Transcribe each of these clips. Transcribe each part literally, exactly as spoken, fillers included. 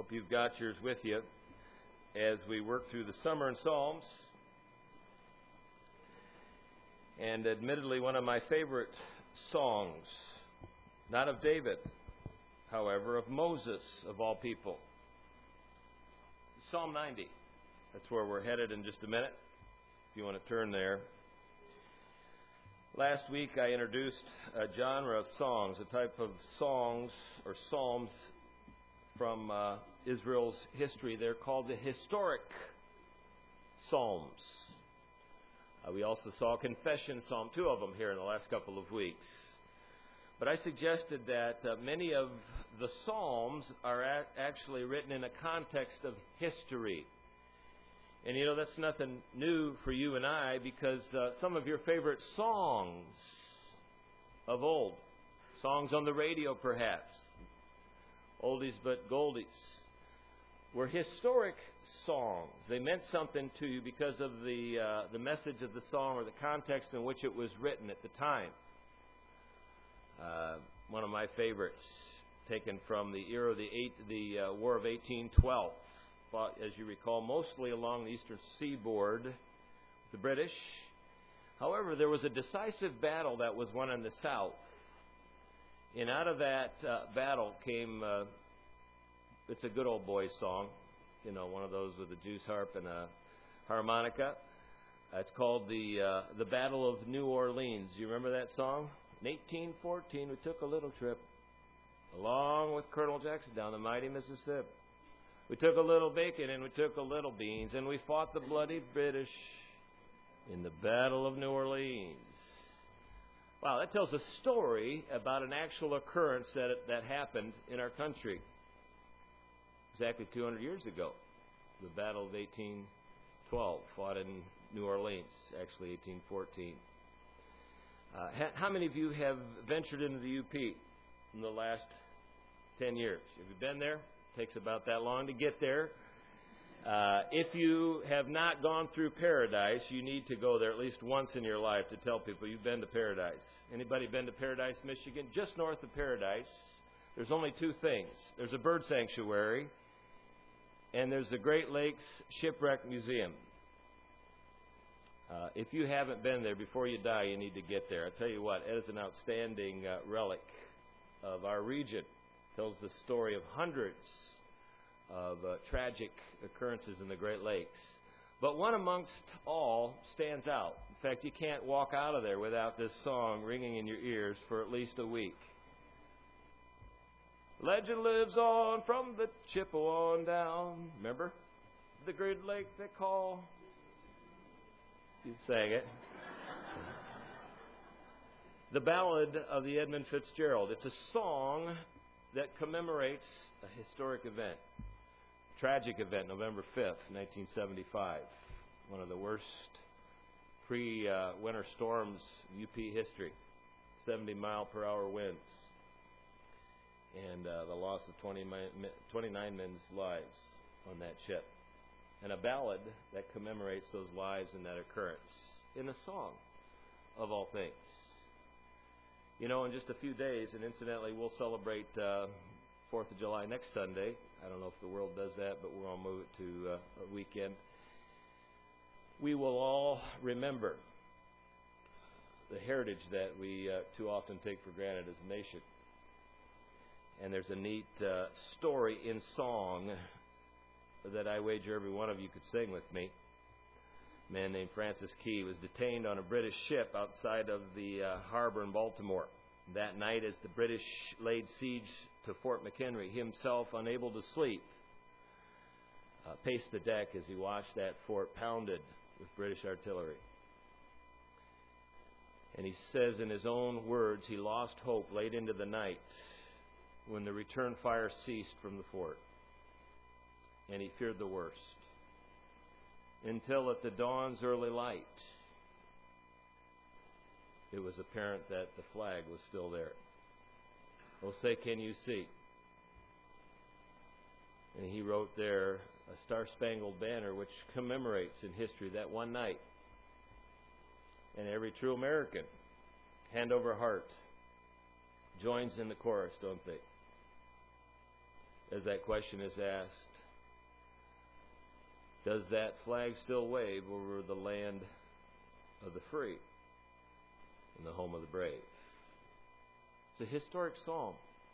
Hope you've got yours with you as we work through the summer in Psalms. And admittedly, one of my favorite songs, not of David, however, of Moses, of all people. Psalm ninety. That's where we're headed in just a minute, if you want to turn there. Last week I introduced a genre of songs, a type of songs or psalms from uh, Israel's history. They're called the historic psalms. Uh, we also saw a confession psalm, two of them here in the last couple of weeks. But I suggested that uh, many of the psalms are a- actually written in a context of history. And you know, that's nothing new for you and I, because uh, some of your favorite songs of old, songs on the radio perhaps, oldies but goldies, were historic songs. They meant something to you because of the uh, the message of the song or the context in which it was written at the time. Uh, one of my favorites, taken from the era of the, eight, the uh, War of eighteen twelve. Fought, as you recall, mostly along the eastern seaboard with the British. However, there was a decisive battle that was won in the south. And out of that uh, battle came, uh, it's a good old boy song, you know, one of those with a juice harp and a harmonica. Uh, it's called the uh, the Battle of New Orleans. You remember that song? In eighteen fourteen, we took a little trip along with Colonel Jackson down the mighty Mississippi. We took a little bacon and we took a little beans, and we fought the bloody British in the Battle of New Orleans. Wow, that tells a story about an actual occurrence that that happened in our country exactly two hundred years ago. The Battle of eighteen twelve, fought in New Orleans, actually eighteen fourteen. Uh, how many of you have ventured into the U P in the last ten years? Have you been there? Takes about that long to get there. Uh, if you have not gone through Paradise, you need to go there at least once in your life to tell people you've been to Paradise. Anybody been to Paradise, Michigan? Just north of Paradise, there's only two things. There's a bird sanctuary, and there's the Great Lakes Shipwreck Museum. Uh, if you haven't been there, before you die, you need to get there. I tell you what, it is an outstanding uh, relic of our region. Tells the story of hundreds of uh, tragic occurrences in the Great Lakes. But one amongst all stands out. In fact, you can't walk out of there without this song ringing in your ears for at least a week. Legend lives on from the Chippewa on down. Remember? The Great Lake they call. You sang it. The Ballad of the Edmund Fitzgerald. It's a song that commemorates a historic event, a tragic event, November fifth, nineteen seventy-five, one of the worst pre-winter uh, storms in U P history, seventy mile per hour winds, and uh, the loss of twenty, twenty-nine men's lives on that ship, and a ballad that commemorates those lives and that occurrence in a song, of all things. You know, in just a few days, and incidentally, we'll celebrate uh, fourth of July next Sunday. I don't know if the world does that, but we're going to move it to uh, a weekend. We will all remember the heritage that we uh, too often take for granted as a nation. And there's a neat uh, story in song that I wager every one of you could sing with me. A man named Francis Key was detained on a British ship outside of the uh, harbor in Baltimore. That night, as the British laid siege to Fort McHenry, he himself, unable to sleep, uh, paced the deck as he watched that fort pounded with British artillery. And he says in his own words, he lost hope late into the night when the return fire ceased from the fort, and he feared the worst. Until at the dawn's early light, it was apparent that the flag was still there. Oh, say, can you see? And he wrote there a Star-Spangled Banner, which commemorates in history that one night. And every true American, hand over heart, joins in the chorus, don't they? as that question is asked, does that flag still wave over the land of the free and the home of the brave? It's a historic psalm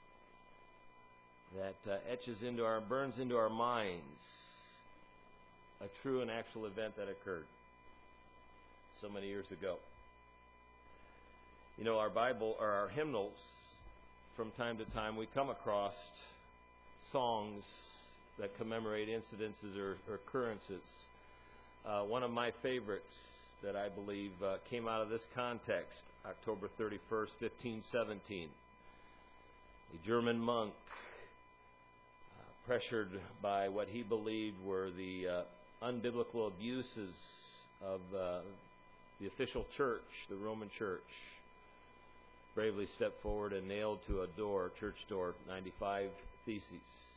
that uh, etches into our, burns into our minds a true and actual event that occurred so many years ago. You know, our Bible, or our hymnals, from time to time we come across songs that commemorate incidences or, or occurrences. Uh, one of my favorites that I believe uh, came out of this context, October thirty-first, fifteen seventeen. A German monk, uh, pressured by what he believed were the uh, unbiblical abuses of uh, the official church, the Roman church, bravely stepped forward and nailed to a door, church door, ninety-five theses.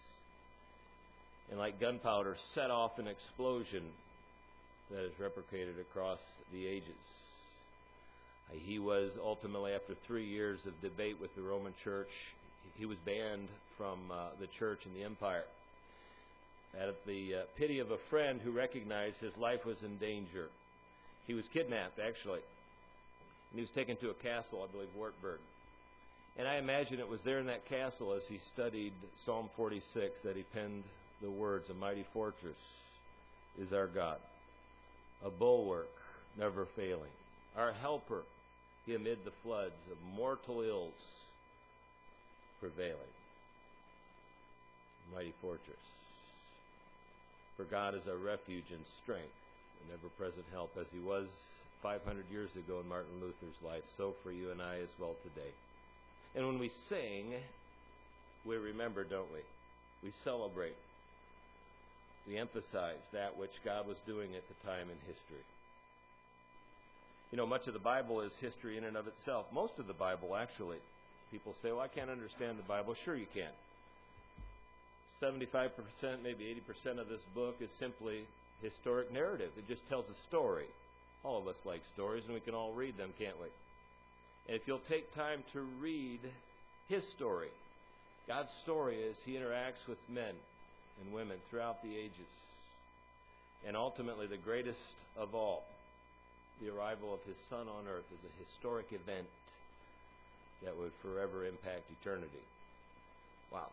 And like gunpowder, set off an explosion that is replicated across the ages. He was ultimately, after three years of debate with the Roman church, he was banned from uh, the church and the empire. At the uh, pity of a friend who recognized his life was in danger. He was kidnapped, actually. And he was taken to a castle, I believe, Wartburg. And I imagine it was there in that castle, as he studied Psalm forty-six, that he penned the words, "A mighty fortress is our God, a bulwark never failing, our helper amid the floods of mortal ills prevailing." Mighty fortress. For God is our refuge and strength, an ever-present help, as he was five hundred years ago in Martin Luther's life, so for you and I as well today. And when we sing, we remember, don't we? We celebrate. We emphasize that which God was doing at the time in history. You know, much of the Bible is history in and of itself. Most of the Bible, actually. People say, well, I can't understand the Bible. Sure you can. seventy-five percent, maybe eighty percent of this book is simply historic narrative. It just tells a story. All of us like stories, and we can all read them, can't we? And if you'll take time to read his story, God's story as he interacts with men and women throughout the ages, and ultimately the greatest of all, the arrival of his Son on earth, is a historic event that would forever impact eternity. Wow.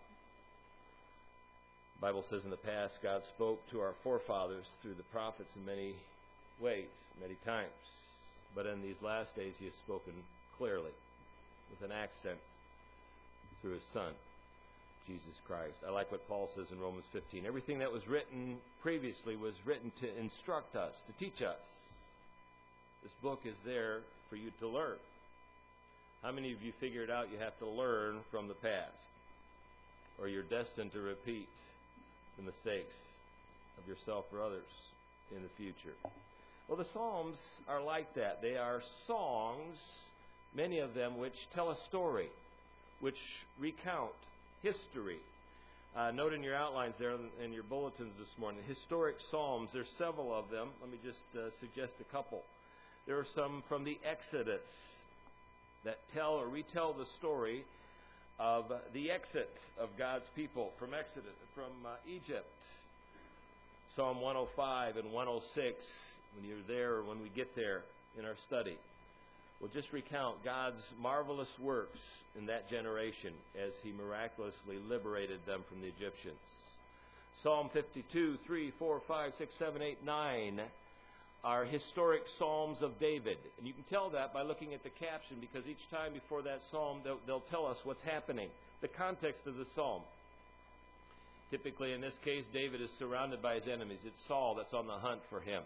The Bible says in the past, God spoke to our forefathers through the prophets in many ways, many times. But in these last days, he has spoken clearly, with an accent, through his Son, Jesus Christ. I like what Paul says in Romans fifteen. Everything that was written previously was written to instruct us, to teach us. This book is there for you to learn. How many of you figured out you have to learn from the past? Or you're destined to repeat the mistakes of yourself or others in the future? Well, the Psalms are like that. They are songs, many of them, which tell a story, which recount history. Uh, note in your outlines there in your bulletins this morning, historic Psalms. There's several of them. Let me just uh, suggest a couple. There are some from the Exodus that tell or retell the story of the exit of God's people from Exodus, from uh, Egypt. Psalm one oh five and one oh six, when you're there or when we get there in our study, will just recount God's marvelous works in that generation as he miraculously liberated them from the Egyptians. Psalm fifty-two, three, four, five, six, seven, eight, nine are historic Psalms of David. And you can tell that by looking at the caption, because each time before that psalm, they'll, they'll tell us what's happening, the context of the psalm. Typically, in this case, David is surrounded by his enemies. It's Saul that's on the hunt for him.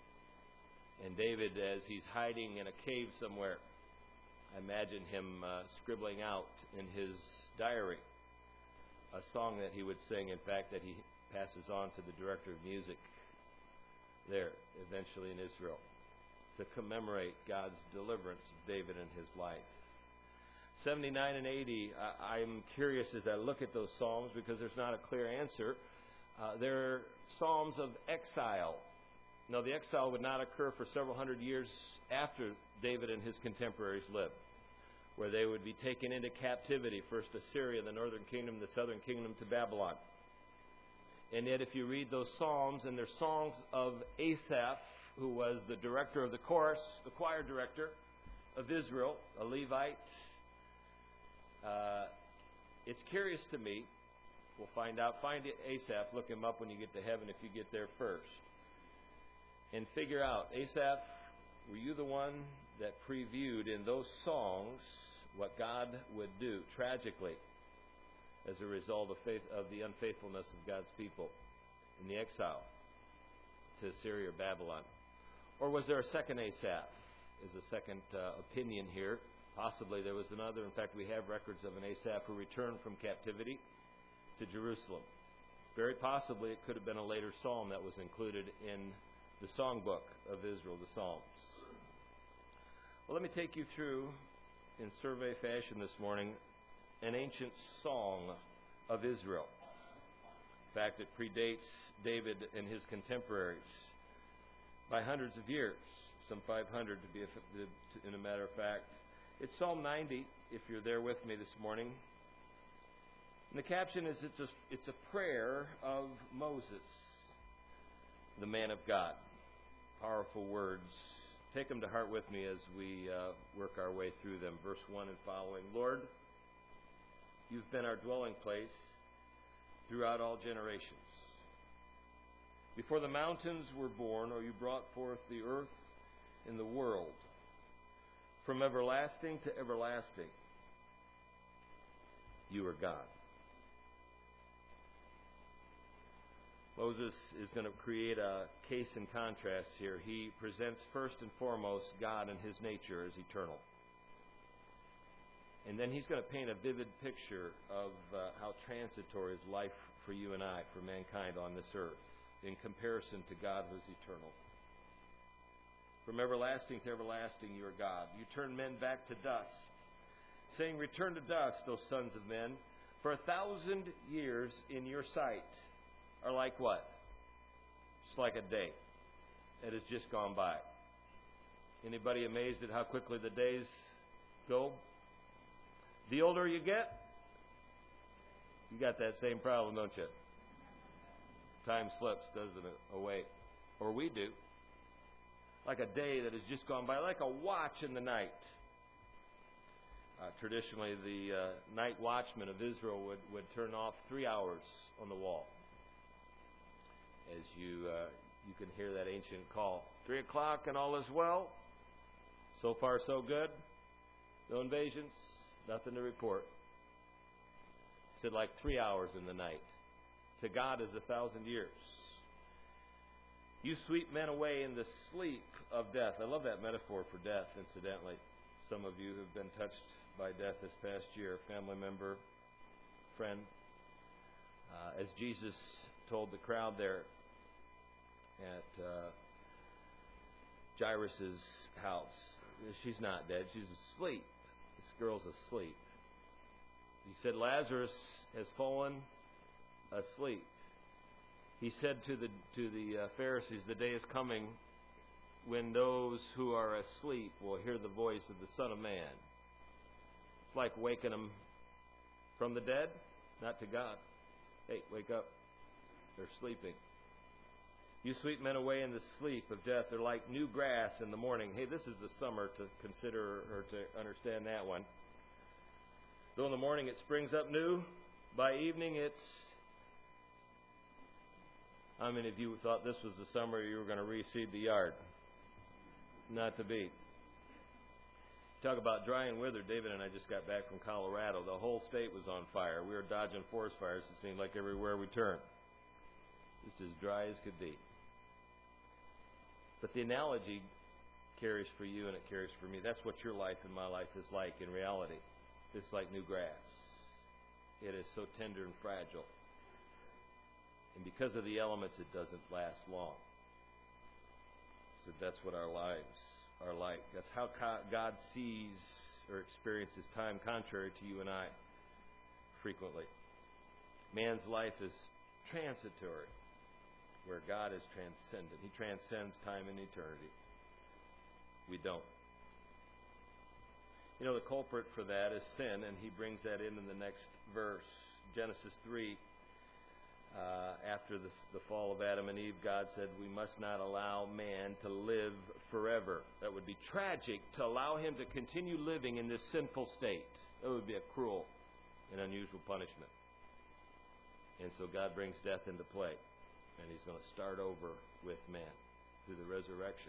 And David, as he's hiding in a cave somewhere, I imagine him uh, scribbling out in his diary a song that he would sing, in fact, that he passes on to the director of music there, eventually in Israel, to commemorate God's deliverance of David and his life. seventy-nine and eighty, I, I'm curious as I look at those Psalms, because there's not a clear answer. Uh, they're Psalms of exile. No, the exile would not occur for several hundred years after David and his contemporaries lived, where they would be taken into captivity, first Assyria, the northern kingdom, the southern kingdom to Babylon. And yet if you read those psalms, and they're songs of Asaph, who was the director of the chorus, the choir director of Israel, a Levite, uh, it's curious to me. We'll find out. Find Asaph. Look him up when you get to heaven if you get there first. And figure out, Asaph, were you the one that previewed in those songs what God would do tragically as a result of, faith, of the unfaithfulness of God's people in the exile to Assyria or Babylon? Or was there a second Asaph? Is a second uh, opinion here. Possibly there was another. In fact, we have records of an Asaph who returned from captivity to Jerusalem. Very possibly it could have been a later psalm that was included in the songbook of Israel, the Psalms. Well, let me take you through, in survey fashion this morning, an ancient song of Israel. In fact, it predates David and his contemporaries by hundreds of years, some five hundred to be, a, in a matter of fact. It's Psalm ninety, if you're there with me this morning. And the caption is, it's a, it's a prayer of Moses, the man of God. Powerful words. Take them to heart with me as we uh, work our way through them. Verse one and following. Lord, you've been our dwelling place throughout all generations. Before the mountains were born, or you brought forth the earth and the world, from everlasting to everlasting, you are God. Moses is going to create a case and contrast here. He presents first and foremost God and his nature as eternal. And then he's going to paint a vivid picture of uh, how transitory is life for you and I, for mankind on this earth, in comparison to God who is eternal. From everlasting to everlasting you are God. You turn men back to dust, saying, return to dust, O sons of men, for a thousand years in your sight are like what? Just like a day that has just gone by. Anybody amazed at how quickly the days go? The older you get, you got that same problem, don't you? Time slips, doesn't it, away? Or we do. Like a day that has just gone by, like a watch in the night. Uh, traditionally, the uh, night watchman of Israel would, would turn off three hours on the wall. As you uh, you can hear that ancient call. Three o'clock and all is well. So far so good. No invasions. Nothing to report. It said like three hours in the night. To God is a thousand years. You sweep men away in the sleep of death. I love that metaphor for death, incidentally. Some of you have been touched by death this past year. Family member, friend. Uh, as Jesus told the crowd there at uh, Jairus' house, she's not dead, she's asleep. This girl's asleep. He said, Lazarus has fallen asleep. He said to the to the uh, Pharisees, the day is coming when those who are asleep will hear the voice of the Son of Man. It's like waking them from the dead, not to God. Hey, wake up. They're sleeping. You sweep men away in the sleep of death. They're like new grass in the morning. Hey, this is the summer to consider or to understand that one. Though in the morning it springs up new, by evening it's... How many of you thought this was the summer you were going to reseed the yard? Not to be. Talk about dry and withered. David and I just got back from Colorado. The whole state was on fire. We were dodging forest fires, it seemed like everywhere we turned. Just as dry as could be. But the analogy carries for you and it carries for me. That's what your life and my life is like in reality. It's like new grass. It is so tender and fragile. And because of the elements, it doesn't last long. So that's what our lives are like. That's how God sees or experiences time, contrary to you and I frequently. Man's life is transitory, where God is transcendent. He transcends time and eternity. We don't. You know, the culprit for that is sin, and he brings that in in the next verse. Genesis three. Uh, after the, the fall of Adam and Eve, God said we must not allow man to live forever. That would be tragic to allow him to continue living in this sinful state. That would be a cruel and unusual punishment. And so God brings death into play. And He's going to start over with man through the resurrection.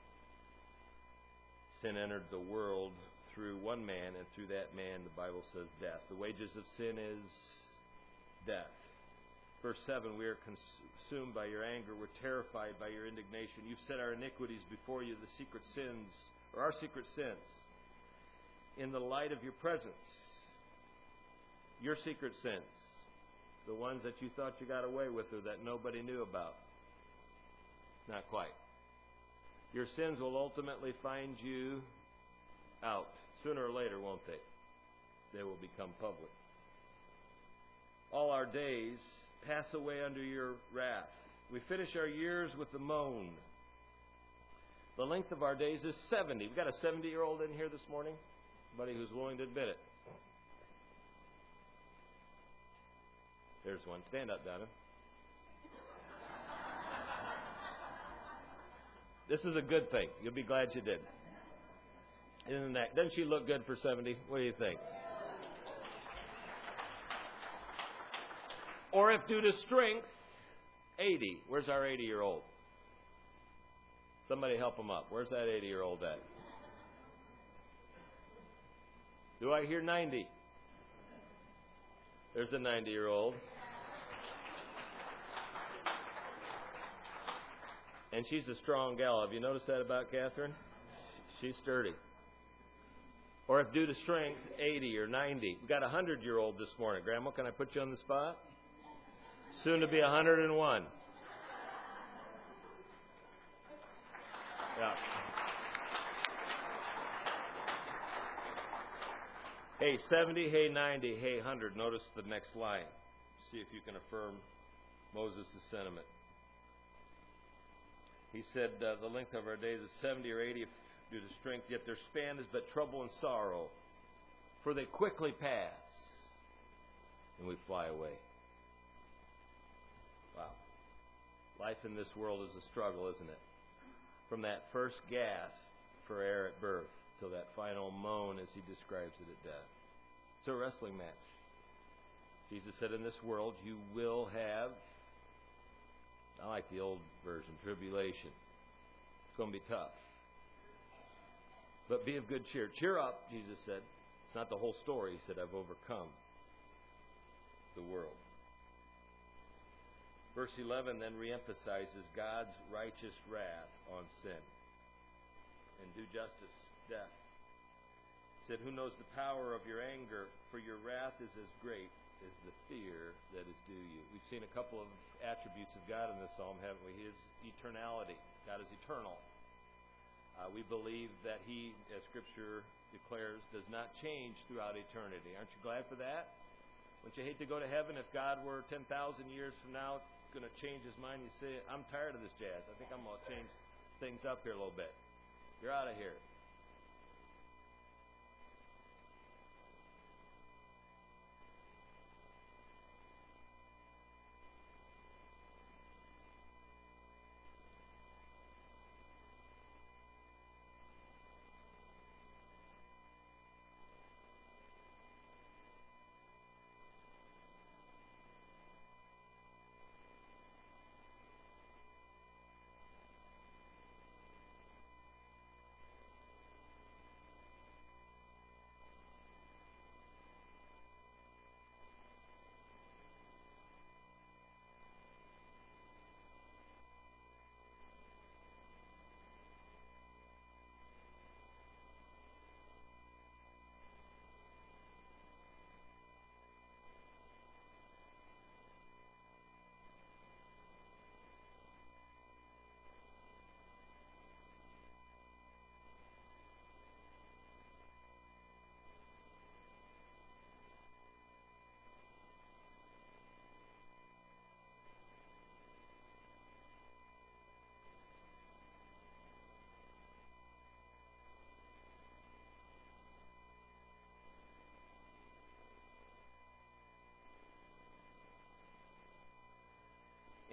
Sin entered the world through one man, and through that man, the Bible says, death. The wages of sin is death. Verse seven, we are consumed by your anger. We're terrified by your indignation. You've set our iniquities before you, the secret sins, or our secret sins, in the light of your presence. Your secret sins, the ones that you thought you got away with or that nobody knew about. Not quite. Your sins will ultimately find you out. Sooner or later, won't they? They will become public. All our days pass away under your wrath. We finish our years with a moan. The length of our days is seventy. We've got a seventy-year-old in here this morning. Somebody who's willing to admit it. There's one. Stand up, Donna. This is a good thing. You'll be glad you did. Isn't that? Doesn't she look good for seventy? What do you think? Or if due to strength, eighty. Where's our eighty-year-old? Somebody help him up. Where's that eighty-year-old at? Do I hear ninety? There's a ninety-year-old. And she's a strong gal. Have you noticed that about Catherine? She's sturdy. Or if due to strength, eighty or ninety. We've got a hundred-year-old this morning. Grandma, can I put you on the spot? Soon to be one hundred and one. Yeah. Hey, seventy, hey, ninety, hey, one hundred. Notice the next line. See if you can affirm Moses' sentiment. He said, uh, the length of our days is seventy or eighty due to strength, yet their span is but trouble and sorrow. For they quickly pass, and we fly away. Wow. Life in this world is a struggle, isn't it? From that first gasp for air at birth till that final moan as He describes it at death. It's a wrestling match. Jesus said, in this world you will have, I like the old version, tribulation. It's going to be tough. But be of good cheer. Cheer up, Jesus said. It's not the whole story. He said, I've overcome the world. Verse eleven then reemphasizes God's righteous wrath on sin and due justice, death. He said, who knows the power of your anger, for your wrath is as great as the fear that is due you. We've seen a couple of attributes of God in this psalm, haven't we? His eternality. God is eternal. Uh, we believe that He, as Scripture declares, does not change throughout eternity. Aren't you glad for that? Wouldn't you hate to go to heaven if God were ten thousand years from now going to change His mind? You say, I'm tired of this jazz. I think I'm going to change things up here a little bit. You're out of here.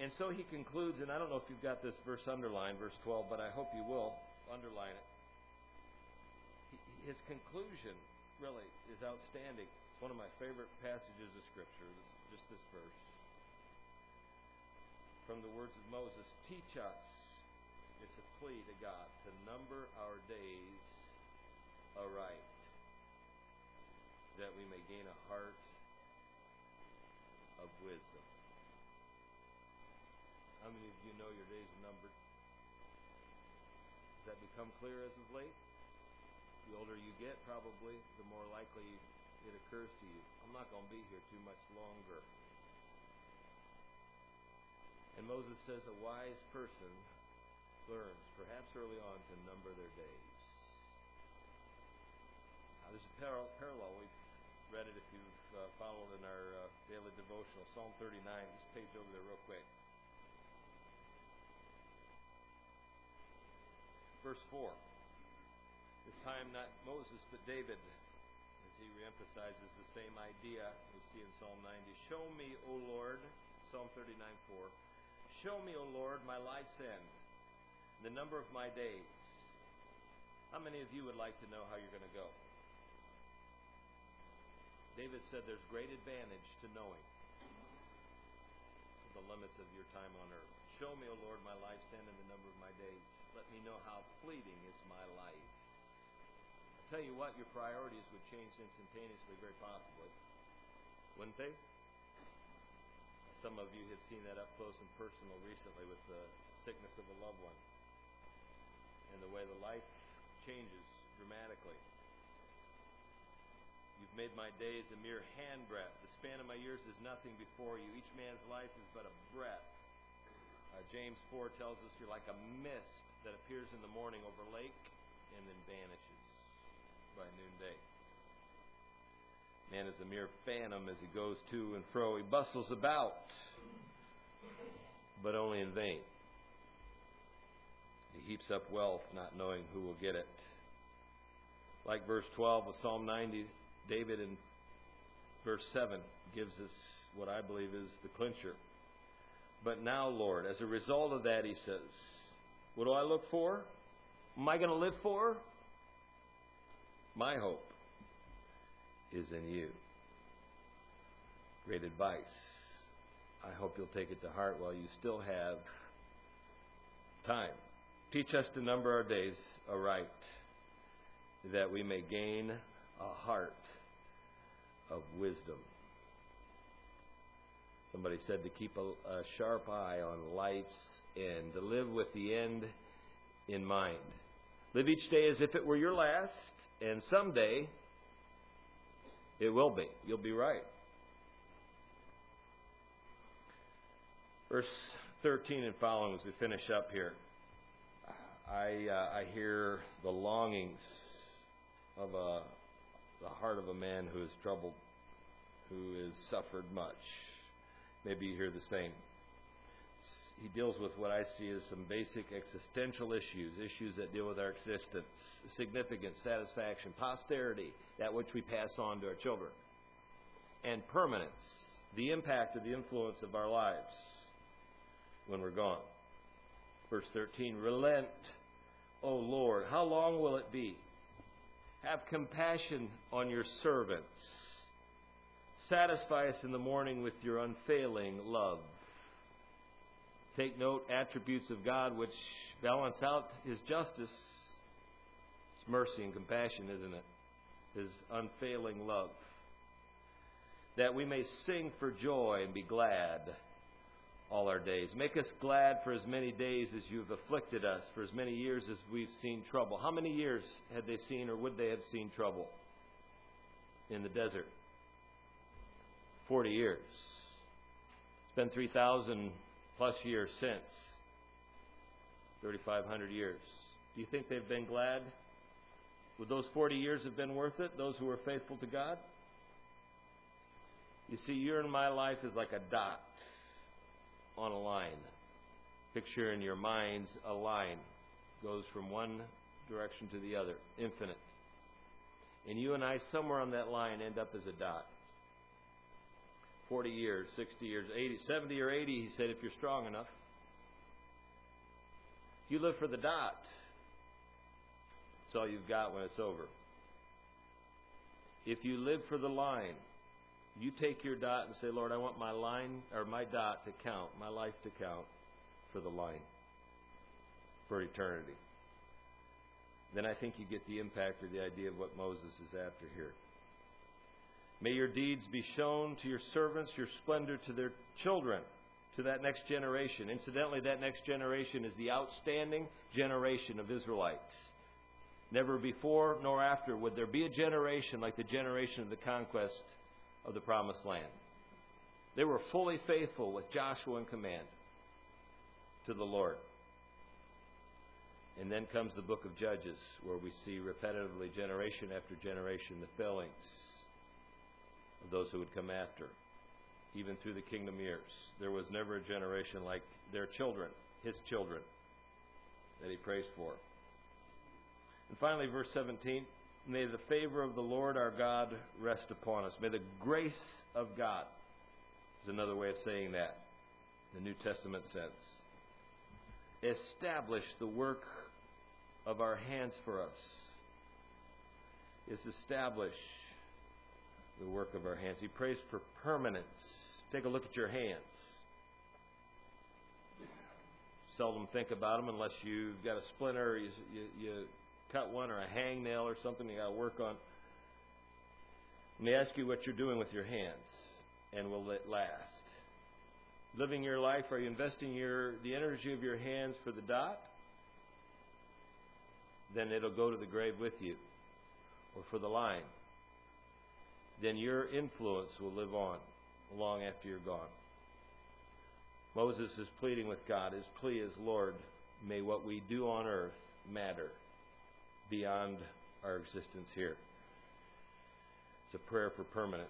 And so he concludes, and I don't know if you've got this verse underlined, verse twelve, but I hope you will underline it. His conclusion really is outstanding. It's one of my favorite passages of Scripture, just this verse. From the words of Moses, teach us, it's a plea to God, to number our days aright, that we may gain a heart of wisdom. How many of you know your days are numbered? Does that become clear as of late? The older you get, probably, the more likely it occurs to you, I'm not going to be here too much longer. And Moses says a wise person learns, perhaps early on, to number their days. Now, there's a par- parallel. We've read it if you've uh, followed in our uh, daily devotional. Psalm thirty-nine. This page over there real quick. Verse four. This time not Moses but David, as he reemphasizes the same idea we see in Psalm ninety. Show me, O Lord, Psalm thirty-nine four. Show me, O Lord, my life's end, the number of my days. How many of you would like to know how you're going to go? David said there's great advantage to knowing the limits of your time on earth. Show me, O Lord, my life's end and the number of my days. Let me know how fleeting is my life. I'll tell you what, your priorities would change instantaneously, very possibly. Wouldn't they? Some of you have seen that up close and personal recently with the sickness of a loved one and the way the life changes dramatically. You've made my days a mere handbreadth. The span of my years is nothing before you. Each man's life is but a breath. Uh, James four tells us you're like a mist that appears in the morning over lake and then vanishes by noonday. Man is a mere phantom as he goes to and fro. He bustles about, but only in vain. He heaps up wealth, not knowing who will get it. Like verse twelve of Psalm ninety, David in verse seven gives us what I believe is the clincher. But now, Lord, as a result of that, he says, what do I look for? Am I going to live for? My hope is in you. Great advice. I hope you'll take it to heart while you still have time. Teach us to number our days aright, that we may gain a heart of wisdom. Somebody said to keep a, a sharp eye on life's end, to live with the end in mind. Live each day as if it were your last, and someday it will be. You'll be right. Verse thirteen and following as we finish up here. I uh, I hear the longings of a the heart of a man who is troubled, who has suffered much. Maybe you hear the same. He deals with what I see as some basic existential issues, issues that deal with our existence, significance, satisfaction, posterity, that which we pass on to our children, and permanence, the impact of the influence of our lives when we're gone. Verse thirteen, relent, O Lord, how long will it be? Have compassion on your servants. Satisfy us in the morning with your unfailing love. Take note, attributes of God which balance out His justice. It's mercy and compassion, isn't it? His unfailing love. That we may sing for joy and be glad all our days. Make us glad for as many days as you've afflicted us, for as many years as we've seen trouble. How many years had they seen or would they have seen trouble in the desert? Forty years. It's been three thousand plus years since. thirty-five hundred years. Do you think they've been glad? Would those forty years have been worth it, those who were faithful to God? You see, your and my life is like a dot on a line. Picture in your minds a line. Goes from one direction to the other. Infinite. And you and I, somewhere on that line, end up as a dot. forty years, sixty years, eighty, seventy or eighty, he said, if you're strong enough. If you live for the dot, that's all you've got when it's over. If you live for the line, you take your dot and say, Lord, I want my line or my dot to count, my life to count for the line, for eternity. Then I think you get the impact or the idea of what Moses is after here. May your deeds be shown to your servants, your splendor to their children, to that next generation. Incidentally, that next generation is the outstanding generation of Israelites. Never before nor after would there be a generation like the generation of the conquest of the Promised Land. They were fully faithful with Joshua in command to the Lord. And then comes the book of Judges, where we see repetitively, generation after generation, the failings of those who would come after. Even through the kingdom years, there was never a generation like their children, his children, that he prays for. And finally, verse seventeen, may the favor of the Lord our God rest upon us. May the grace of God, is another way of saying that, in the New Testament sense, establish the work of our hands for us. Is establish the work of our hands. He prays for permanence. Take a look at your hands. Seldom think about them unless you've got a splinter, or you, you, you cut one, or a hangnail or something you got to work on. Let me ask you what you're doing with your hands, and will it last? Living your life, are you investing your the energy of your hands for the dot? Then it'll go to the grave with you, or for the line. Then your influence will live on long after you're gone. Moses is pleading with God. His plea is, Lord, may what we do on earth matter beyond our existence here. It's a prayer for permanence.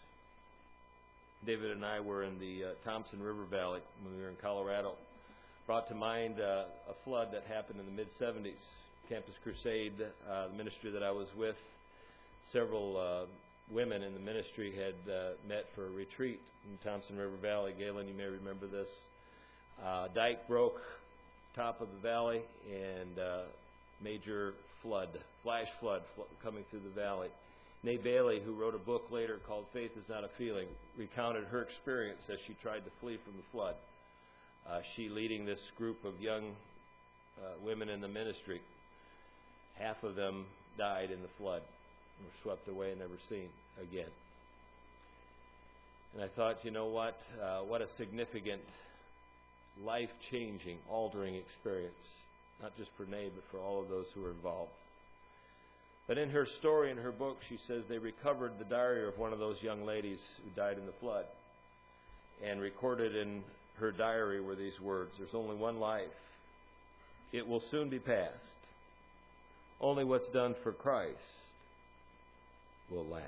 David and I were in the uh, Thompson River Valley when we were in Colorado. Brought to mind uh, a flood that happened in the mid-seventies. Campus Crusade, uh, the ministry that I was with, several uh, women in the ministry had uh, met for a retreat in Thompson River Valley. Galen, you may remember this. Uh, dike broke, top of the valley, and uh, major flood, flash flood fl- coming through the valley. Nay Bailey, who wrote a book later called Faith is Not a Feeling, recounted her experience as she tried to flee from the flood. Uh, she leading this group of young uh, women in the ministry. Half of them died in the flood, were swept away and never seen again. And I thought, you know what? Uh, what a significant, life-changing, altering experience. Not just for Nay, but for all of those who were involved. But in her story, in her book, she says they recovered the diary of one of those young ladies who died in the flood. And recorded in her diary were these words, there's only one life. It will soon be past. Only what's done for Christ will last.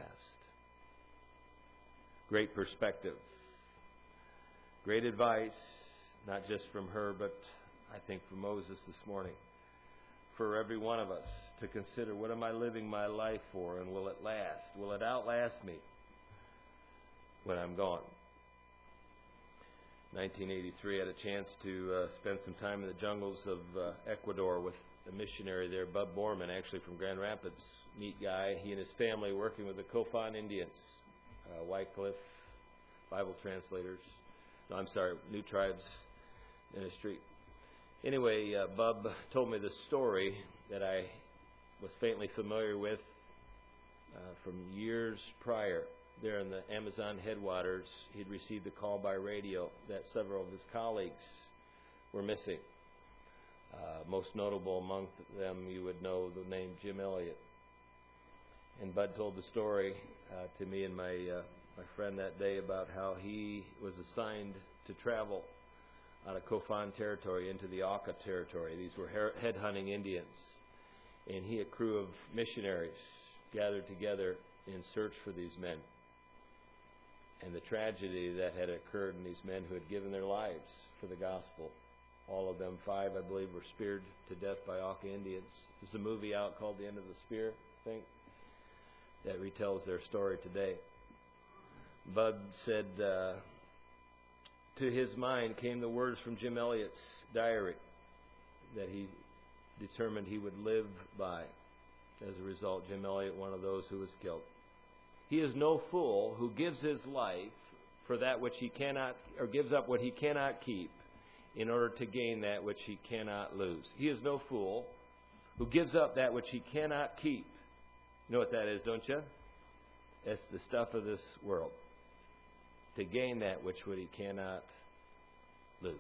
Great perspective. Great advice, not just from her, but I think from Moses this morning. For every one of us to consider, what am I living my life for, and will it last? Will it outlast me when I'm gone? nineteen eighty-three, I had a chance to uh, spend some time in the jungles of uh, Ecuador with a missionary there, Bub Borman, actually from Grand Rapids. Neat guy. He and his family working with the Kofan Indians, uh, Wycliffe, Bible translators. No, I'm sorry, New Tribes Ministry. Anyway, uh, Bub told me the story that I was faintly familiar with uh, from years prior. There in the Amazon headwaters, he'd received a call by radio that several of his colleagues were missing. Uh, most notable among them, you would know the name Jim Elliott. And Bud told the story uh, to me and my uh, my friend that day about how he was assigned to travel out of Kofan territory into the Auca territory. These were headhunting Indians. And he, a crew of missionaries, gathered together in search for these men. And the tragedy that had occurred in these men who had given their lives for the gospel. All of them, five, I believe, were speared to death by Auca Indians. There's a movie out called The End of the Spear, I think, that retells their story today. Bud said, uh, to his mind came the words from Jim Elliot's diary that he determined he would live by. As a result, Jim Elliot, one of those who was killed. He is no fool who gives his life for that which he cannot, or gives up what he cannot keep in order to gain that which he cannot lose. He is no fool who gives up that which he cannot keep. You know what that is, don't you? It's the stuff of this world. To gain that which he cannot lose.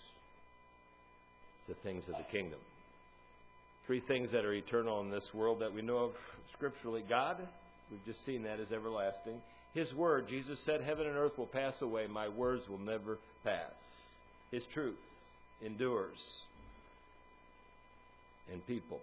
It's the things of the kingdom. Three things that are eternal in this world that we know of scripturally. God, we've just seen that, is everlasting. His word, Jesus said, heaven and earth will pass away. My words will never pass. His truth endures. And people.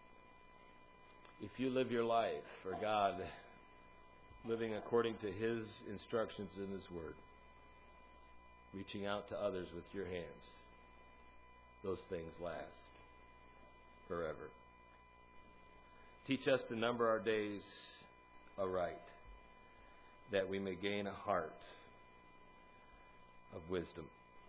If you live your life for God, living according to His instructions in His word, reaching out to others with your hands, those things last forever. Teach us to number our days aright, that we may gain a heart of wisdom.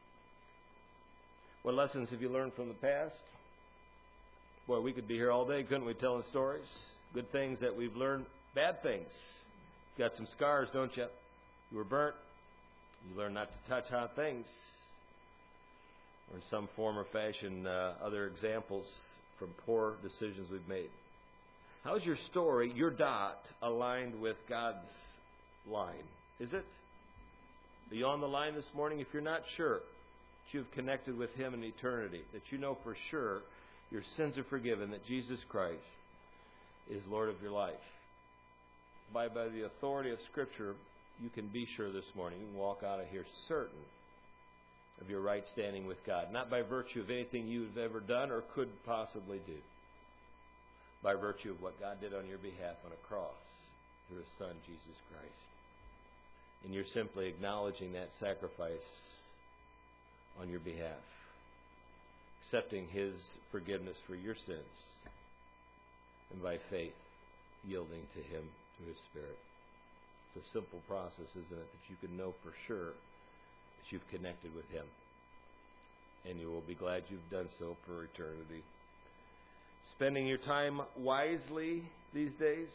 What lessons have you learned from the past? Boy, we could be here all day, couldn't we, telling stories? Good things that we've learned, bad things. Got some scars, don't you? You were burnt. You learn not to touch hot things. Or in some form or fashion, uh, other examples from poor decisions we've made. How's your story, your dot, aligned with God's line? Is it? Are you on the line this morning? If you're not sure that you've connected with Him in eternity, that you know for sure your sins are forgiven, that Jesus Christ is Lord of your life. By, by the authority of Scripture, you can be sure this morning. You can walk out of here certain of your right standing with God. Not by virtue of anything you've ever done or could possibly do. By virtue of what God did on your behalf on a cross through His Son, Jesus Christ. And you're simply acknowledging that sacrifice on your behalf. Accepting His forgiveness for your sins. And by faith, yielding to Him through His Spirit. It's a simple process, isn't it? That you can know for sure that you've connected with Him. And you will be glad you've done so for eternity. Spending your time wisely these days.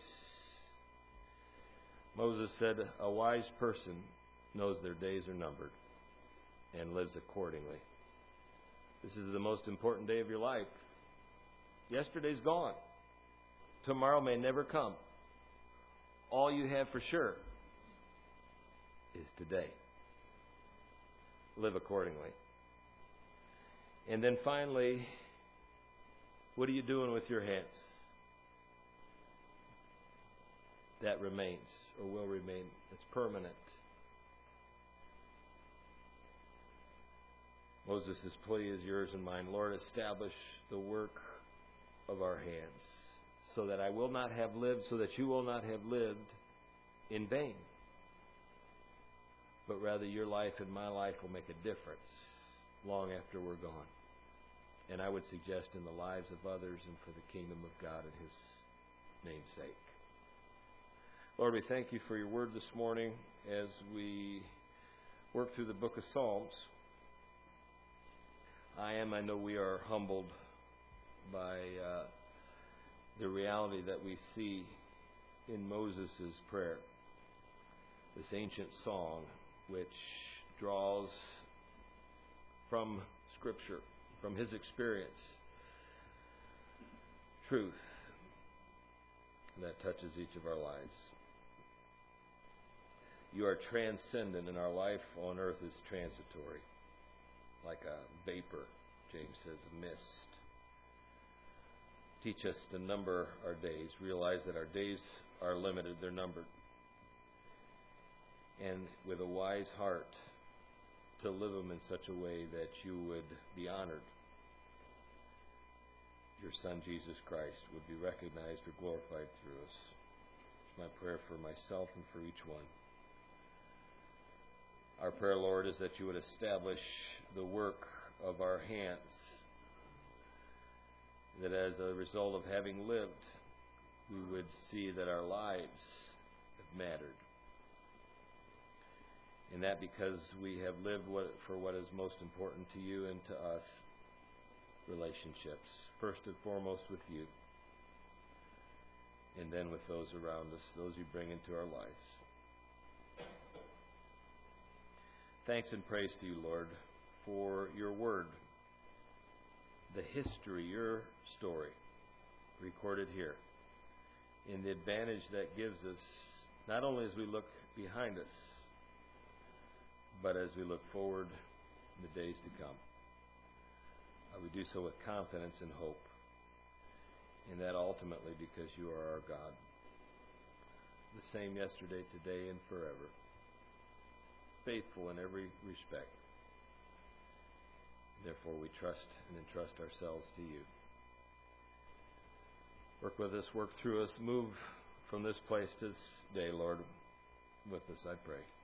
Moses said, a wise person knows their days are numbered and lives accordingly. This is the most important day of your life. Yesterday's gone. Tomorrow may never come. All you have for sure is today. Live accordingly. And then finally, what are you doing with your hands? That remains or will remain. It's permanent. Moses' plea is yours and mine. Lord, establish the work of our hands so that I will not have lived, so that you will not have lived in vain. But rather your life and my life will make a difference long after we're gone. And I would suggest in the lives of others and for the kingdom of God and His name's sake. Lord, we thank you for your word this morning as we work through the book of Psalms. I am, I know we are humbled by uh, the reality that we see in Moses' prayer. This ancient song which draws from Scripture, from his experience, truth that touches each of our lives. You are transcendent, and our life on earth is transitory, like a vapor, James says, a mist. Teach us to number our days, realize that our days are limited, they're numbered. And with a wise heart, to live them in such a way that you would be honored. Your Son, Jesus Christ, would be recognized or glorified through us. It's my prayer for myself and for each one. Our prayer, Lord, is that you would establish the work of our hands, that as a result of having lived, we would see that our lives have mattered. And that because we have lived what, for what is most important to you and to us, relationships. First and foremost with you. And then with those around us, those you bring into our lives. Thanks and praise to you, Lord, for your word, the history, your story, recorded here, and the advantage that gives us, not only as we look behind us, but as we look forward in the days to come. Uh, we do so with confidence and hope, and that ultimately because you are our God, the same yesterday, today, and forever, faithful in every respect. Therefore, we trust and entrust ourselves to you. Work with us, work through us, move from this place to this day, Lord, with us, I pray.